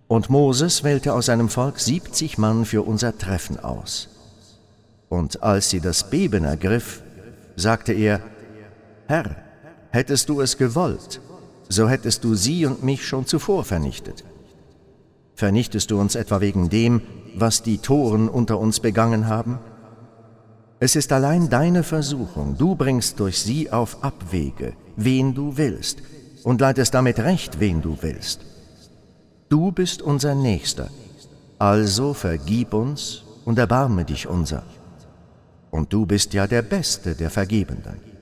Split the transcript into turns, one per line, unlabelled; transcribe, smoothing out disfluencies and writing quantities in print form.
Und Moses wählte aus seinem Volk 70 Mann für unser Treffen aus. Und als sie das Beben ergriff, sagte er: Herr, hättest du es gewollt, so hättest du sie und mich schon zuvor vernichtet. Vernichtest du uns etwa wegen dem, was die Toren unter uns begangen haben? Es ist allein deine Versuchung, du bringst durch sie auf Abwege, wen du willst, und leitest damit recht, wen du willst. Du bist unser Nächster, also vergib uns und erbarme dich unser. Und du bist ja der Beste der Vergebenden.